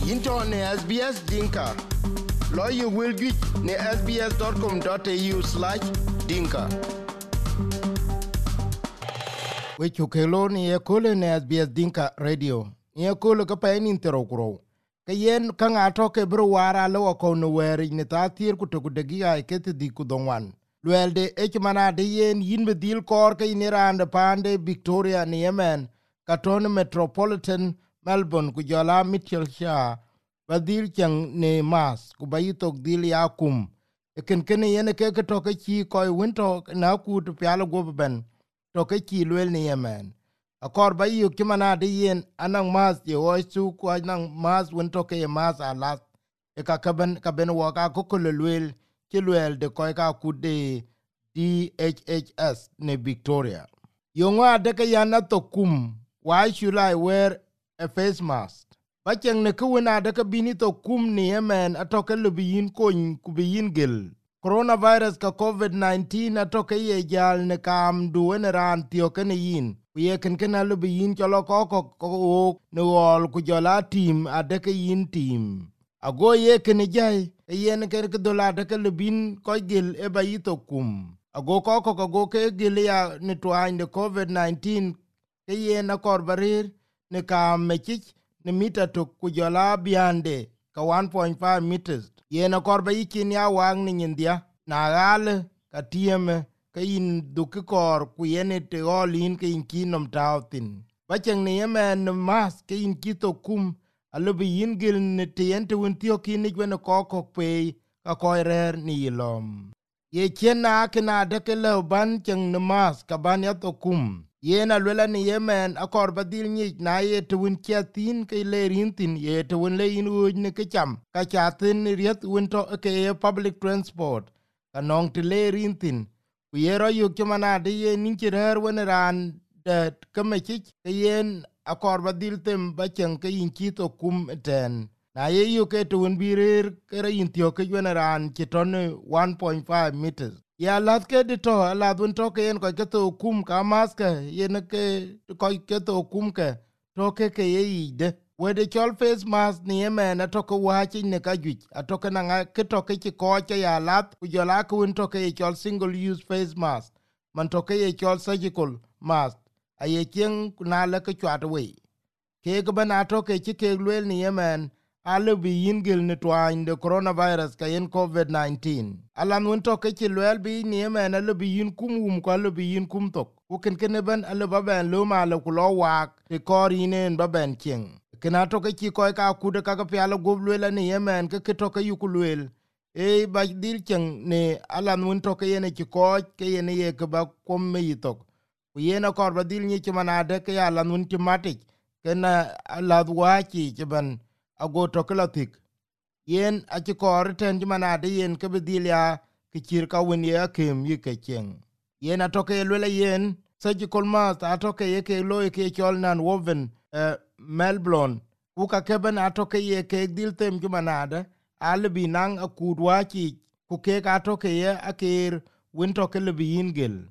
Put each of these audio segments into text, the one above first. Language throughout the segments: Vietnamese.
Into ne SBS Dinka. Lawyer will get ne sbs.com.au/dinka. We chukelo ni ekole ne SBS Dinka Radio. Ni ekole ka pa ni interokro. Ka yen ka ngato ke bro wara lo ko no weri ne ta tir ku to ku de gi ke ti di ku donwan. Luelde ekmana de yen yin bedil kor ke inirande pande Victoria ni Yemen katon Metropolitan Melbourne ku jola Mitchell Sha badil chang ne mas ku bayitok dil yakum eken kene yen ke to ke chi koy winto na ku to pyalo go ben to ke chi luel ni Yemen akor bayu kimana de yen anang mas ye oisu ku anang mas winto ke mas alat e ka ben wo ka ko luel Kiluel de koika kude DHHS ne Victoria. Yonga deka yana tokum. Why should I wear a face mask? Bacheng ne kuwena deka bini tokum ni Yemen atoke lubiyin kony kubiyin gil. Coronavirus ka COVID-19 atoke ye jal ne kam duwene ran tiyoke ne yin. Kuye kenkena lubiyin cholo koko ne wol kujola team adeke yin team. Ago ye kene jai yen ke dola de ke bin ko gil e bayito kum ago ko ke gil ya ne twain de COVID-19 ke yen akor barir ne ka mechich ne mita to ku jola biande ka 1.5 meters yen akor bayikin ya wang ni india na gal ka tieme ke in dukikor ku yen te olin ke in kinom tautin bacheng ne yemen mas ke in kito kum alobi yingil ne tiyente wintio kinik wene koko pe ka koirer ni yilom. Ye chena kina deke leo ban cheng nemas ka ban yato kum. Ye na lwela ni Yemen akor badil nyik na ye te win kia tin ke le rintin ye te win le in uj ne kecham ka chatin riet winto ke ye public transport ka nong te le rintin. Ku ye ro yuk chumana de ye ninchirer wene ran de kamechich ke yen akor badil tem bacheng ke inchito kum ten na ye yu ke tuun birir kere intio ke ran chitone 1.5 meters ya lat ke de to la dun to ke en ko ke to kum ka maska yen ke ko ke to kum ke to ke ye ide we de chol face mask ni Yemen to ko wa chi ne ka ju atoke na ke to ke ko ke ya lat ku jola ku to ke chol single use face mask man to ke chol surgical mask aye chen na le ke chat we ke ga bana to ke ke lwel ni Yemen ale bi yingil ne twain de coronavirus ka yen COVID-19 alan won to ke lwel bi ni Yemen ale bi yin kum ko ale bi yin kum tok ku ken ben ale ba ben lo ma le ku lo wa te korinen ba ben chen kena to ke ko ka ku de ka pe ale go lwel ni Yemen ke to ke yu ku lwel e ba dil chen ne alan won to ke yen ko ke yen ye ke ba kom me yitok yena kor badil ni chimana de ke ala nun timatik kena ladwa chi chiban ago tokelatik yen achi kor ten chimana de yen ke badil ya ke chir ka wen ye kem yi ke chen yen atoke lele yen surgical mask atoke ye ke lo ke chol nan woven Melbourne ku ka keben atoke ye ke dil tem chimana de albi nang akudwa chi ku ke ka atoke ye akir winto ke lebi ingel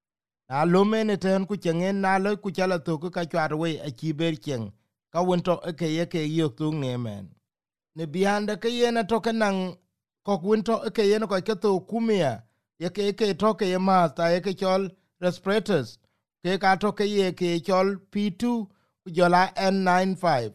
na lomene ten ku chengen na lo ku chala to ka chwar we a chi ber chen ka wonto ke ye ke yo tung ne men ne bianda ke ye na to kenan ko wonto ke ye no ko ke to kumia ye ke to ke ma ta ye ke chol respirators ke ka to ke ye ke chol P2 ku jola N95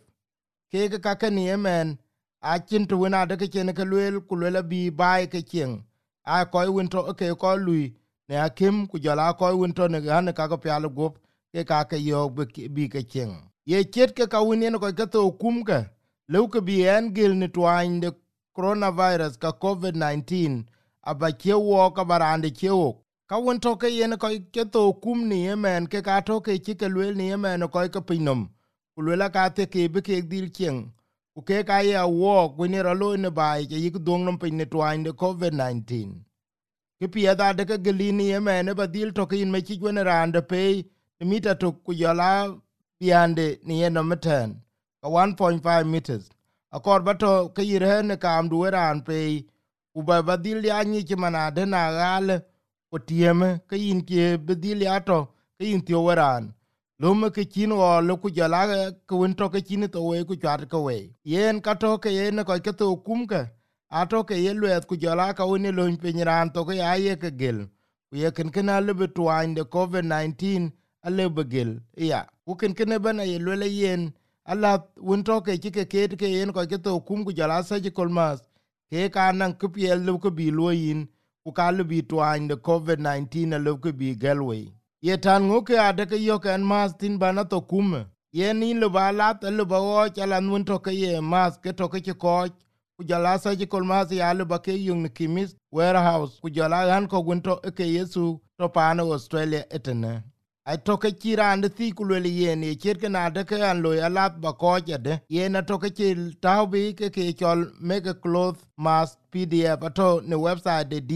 ke ka ke ne men a chin to na de ke chen ke lwel ku le bi bai ke chen a ko wonto ke ko lui ne akim ku jala ko winto ne gan ka ko pyal gop ke ka ke yo bi ke chen ye chet ke ka winen ko ke to kum ke lu ke bi en gil ne twain de coronavirus ka COVID-19 aba ke wo ka barande ke wo ka winto ke yen ko ke to kum ni Yemen ke ka to ke ke lwel ni Yemen ko ke pinom ku lwela ka te ke bi ke dil chen ku ke ka ya wo ku ne ro lo ne bai ke yik dong nom pin ne twain de COVID-19 ke pia da de ke gelini Yemen ba dil to kin me chi gwen rande pe mita to ku yala biande ni eno meten ka 1.5 meters akor bato ke yire ne kam du ran pe u ba dil ya ni chi mana de na gal ko tieme ke yin ke bedil ya to ke yin ti waran lume ke chin o lo ku jala ku win to ke chin to we ku chat ko we yen ka to ke yen ko ke to kum ke a to ke ye lwet ku jala ka woni lo pin ran to ke aye ke gel ku ye ken ken ale between the covid-19 ale begel ya ku ken ken bana ye le yen ala win to ke ke yen ko ke to kum ku jala surgical mask ke ka nan ku pie lu ku bi lo yin ku ka lu bi twine the covid-19 ale ku bi gelwe ye tan ngoke ade ke yo ken mas tin bana to kume ye ni lo balat lo bawo chala nun to ke ye mas ke to ke ko ku jala sa ji kol mas ya lo ba ke yung kimis warehouse ku jala han ko gunto ke yesu to pano Australia etene ai to ke kira ande ti ku le ye ni kirke na de ke an lo ya lat ba ko jade ye na to ke tawbi ke chol mega cloth mask pdf ato ne website de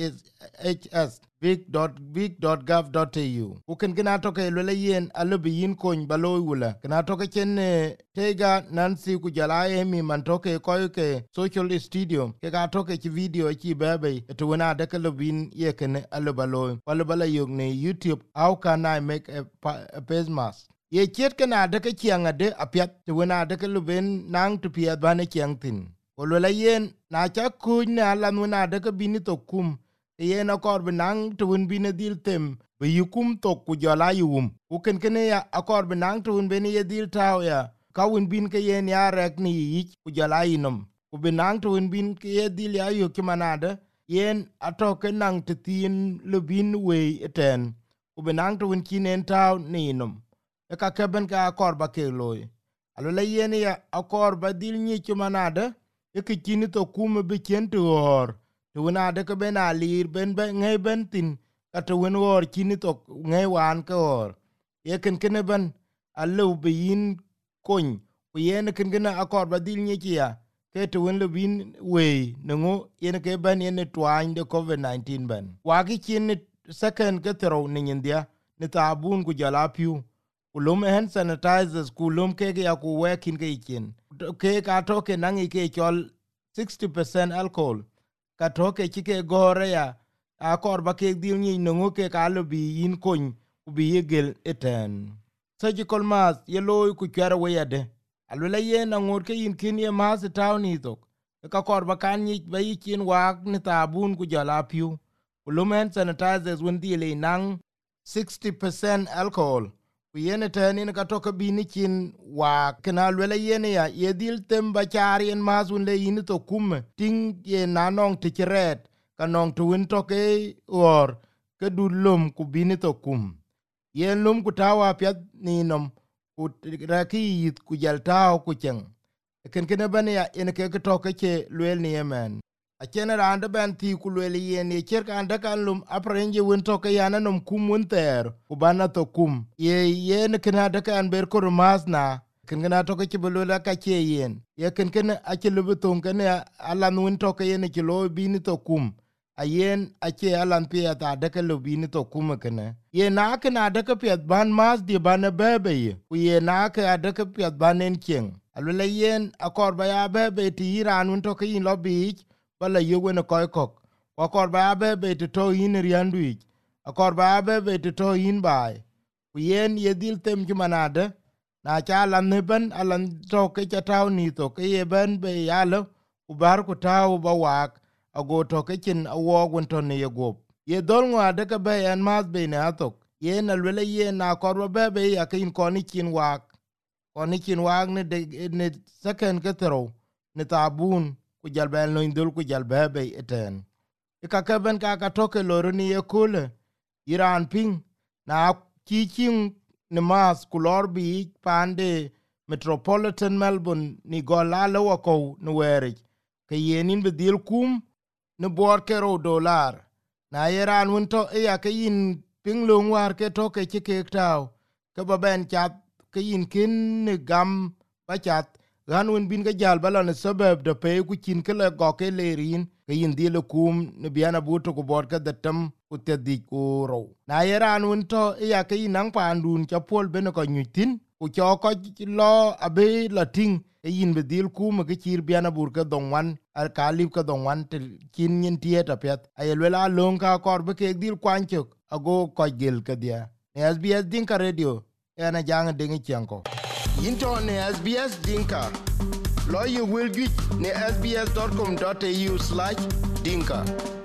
DHS vic.gov.au u ken gina to ke le yen alubi yin kon baloy wula gina to ke chen tega Nancy ku jala mi man to ke ko ke social studio ke ga to ke video ki bebe to na de ke lubin ye ken alubaloy walubala yog ne YouTube. How can I make a face mask ye chet kana de ke chianga de apiat to na de ke lubin nang to pia bane chiang tin ko le yen na cha ku na la na de ke bini to kum ye na kor benang tun bine dil tem be yukum to ku jala yum ku ken ken ya akor benang tun bine ye dil taw ya ka win bin ke ye ya rek ni yi ku jala inom ku benang tun bin ke ye dil ya yu ki manade yen atoke nang tin le bin we eten ku benang tun kinen taw ni inom e ka keben ka akor ba ke loy alo le yen ya akor ba dil ni ki manade e ki kini to kum be ken to hor tuna de ke ben alir ben ngai ben tin ata wen wor kini to ngai wan ke or ye ken ken ben allo be yin kon ku yen ken ken akor badil nye kia ke to wen lo bin we ngo yen ke ben yen twain de covid-19 ben wa gi kin second ke tro ni india ni tabun ku jala piu kulum hand sanitizers kulum ke ya ku wekin ke kin ke ka to ke nangi ke chol 60% alcohol ka toke chike gore ya akor ba ke dil ni no ke ka lo bi yin kon ku bi yegel eten surgical mask ye loy ku kwara we yade alula ye na ngur ke yin kin ye mas taw ni to ka kor ba kan ni ba yin wak ni tabun ku jala piu ku lumen sanitizers won dile nang 60% alcohol ku yene tani ka toke bi ni kin wa kana lele yene ya ye dil tem ba chari en mazun le yin to kum ting ye nanong tichret kanong to win toke or ke du lum ku bi ni to kum ye lum ku tawa pya ni nom ku raki ku jal taw ku chen ken ken bane ya en ke toke che lele ni yemen a chen rande ben ti ku lele yen ye cher kan da kan lum aprenje won to ke yana num kum won ter ku bana to kum ye ken da kan ber ko masna ken na to ke bulu la ka che yen ye ken a che lu to ken ala nun to ke yen ke lo bi ni to kum a yen a che alan pia ta da ke lu bi ni to kum ken ye na ke na da ke pia ban mas di ban bebe ku ye na ke da ke pia ban en chen alule yen akor ba ya bebe ti ran un to ke in lo bi bala yogo na koy kok akor ba be to yin riandui akor ba be to yin bai ku yen ye dil tem ki manade na cha lan ne ben alan to ke cha taw ni to ke ye ben be yalo ku bar ku taw ba wak ago to ke kin awo gun to ne ye gop ye dol ngwa de ke be en mas be ne atok ye na lele ye na kor ba be ya kin koni kin wak ne de ne second ke tro ne tabun ku jal ben lo indul ku jal bebe eten ka ka ben ka toke loro ni ye kule iran ping na kiching ne mas ku lor bi pande metropolitan melbourne ni golalo wako no were ke yenin be dil kum ne bor kero dollar na iran won to ya ke yin ping lo war ke toke ke taw ke ba ben chat ke yin kin ne gam ba chat gan won bin ga jal bala ne sabab da pe ku kin kala go ke lerin ke yin dile kum ne biana buto ko bor ka datam ku te di ko ro na yeran won to ya ke nang pandun cha pol ben ko nyutin ku cho ko lo abe lating e yin be dil kum ke chir biana bur ka don wan al kalib ka don wan te kin yin tieta pet ayelwela lon ka kor be ke dil kwanchok ago ko gel ka dia SBS Dinka Radio ena jang dingi chenko into ne SBS Dinka Lawyer will get ne sbs.com.au/dinka